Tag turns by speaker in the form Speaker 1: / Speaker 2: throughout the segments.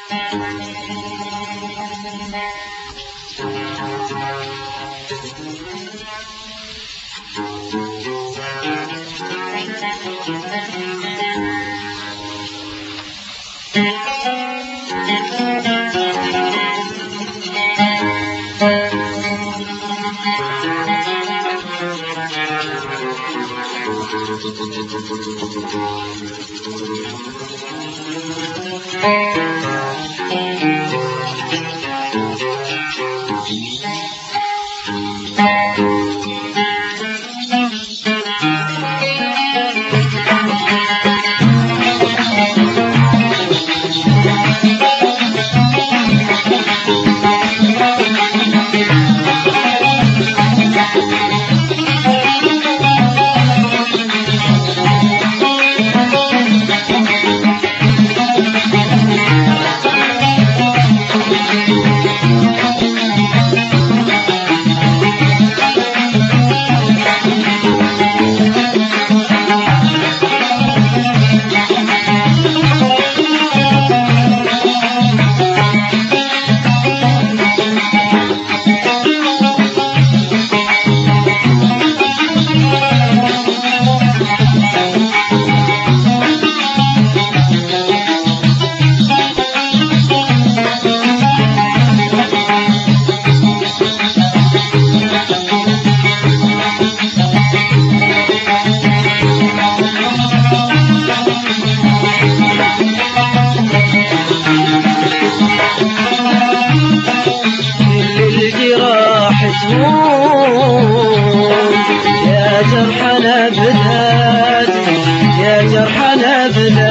Speaker 1: يا جرحنا بلادي يا جرحنا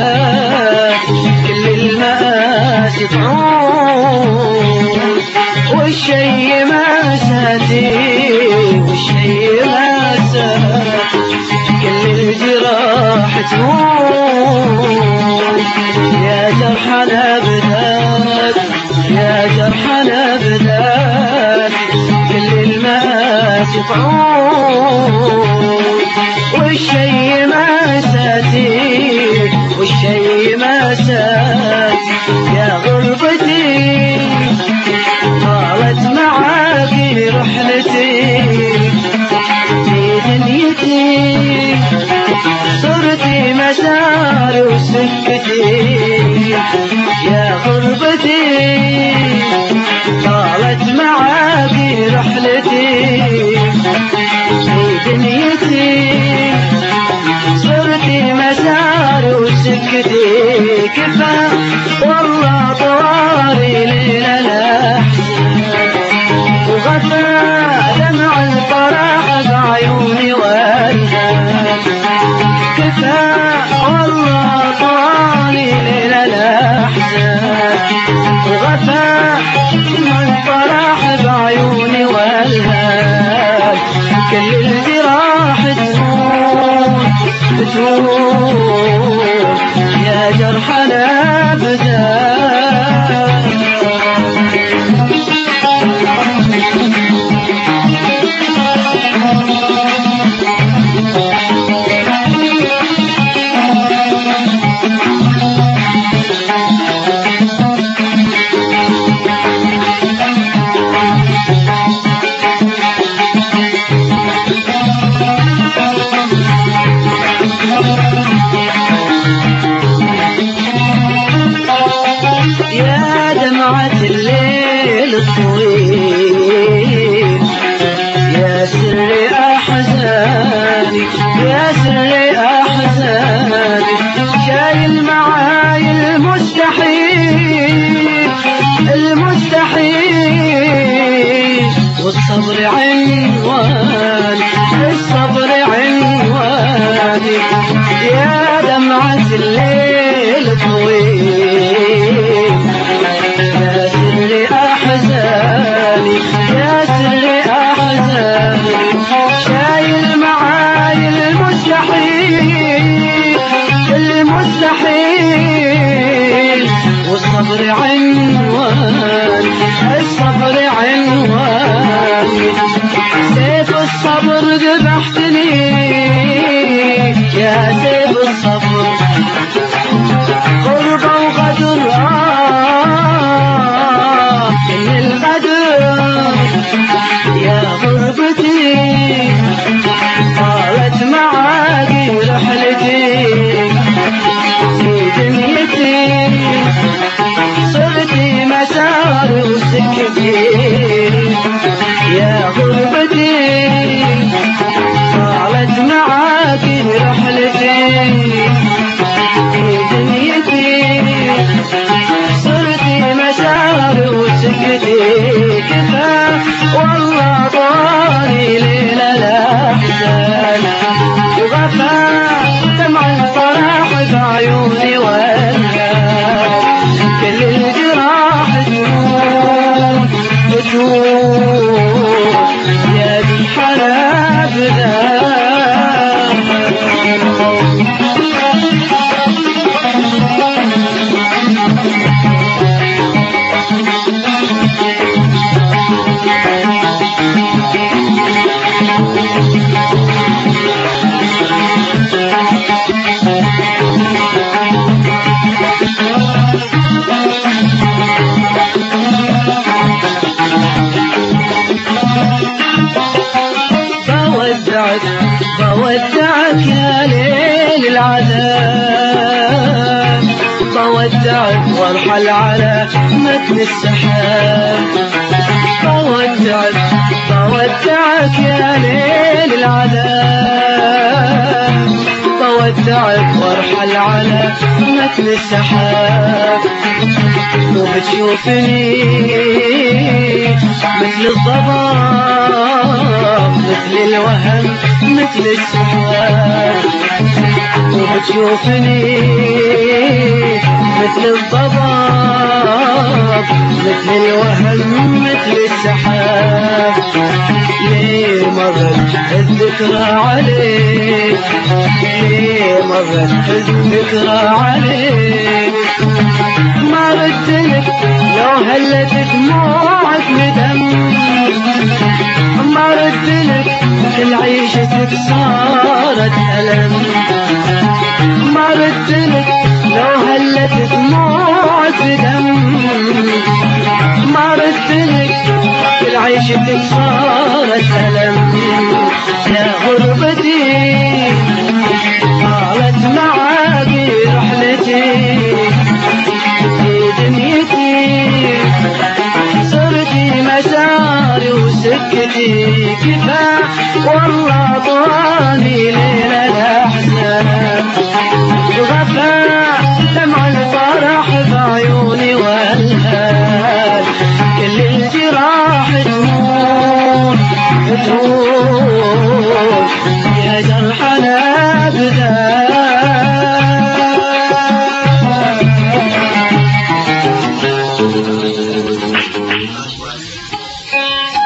Speaker 1: بلادي كل المآسي تعود والشي ما ساتي والشي ما ساتي كل الجراح تموت يا جرحنا بلادي يا جرحنا بلادي كل المآسي تعود والشي ما ساتي والشي ما ساتي يا غربتي طالت معاكي رحلتي في دنيتي صرتي مساري وسكتي يا غربتي طالت معاكي رحلتي في دنيتي صرتي مساري وسكتي كفى والله طواري ليلة الأحزان وغفى دمع الفرح بعيوني والهان كفى والله طواري ليلة الأحزان وغفى دمع الفرح بعيوني والهان كل الجراح تموت يا جرحنا بدان يا دمعة الليل الطويل يا سر أحزاني يا سر أحزاني شايل معاي المستحيل المستحيل والصبر عنوان الصبر عنواني يا دمعة الليل الطويل يا سر أحزاني يا سر أحزاني شايل معاي المستحيل المستحيل والصبر عنوان الصبر عنوان سيف الصبر ذبحتني يا سيف الصبر غربة وغدر بودعك وارحل على متن السحاب. بودعك يا ليل العذاب، بودعك وارحل على متن السحاب. وبتشوفني مثل الضباب، مثل الوهم مثل السحاب. وبتشوفني مثل الضباب، مثل الوهم مثل السحاب. ليه مرت الذكرى عليك، ليه مرت الذكرى عليك. ما ردلك لو هلت دموعك ندم، ما ردلك كل عيشتك صارت ألم. ما ردلك لو هلت دموعك دم، ما ردلك كل عيشتك صارت ألم. يا غربتي طالت معاكي رحلتي، في دنيتي صرتي مساري وسكتي. كفاح والله طواني ليل الأحزان، وغفى دمع الفرح بعيوني والهال. كل الجراح تهون تهون يا جرحنا بدال.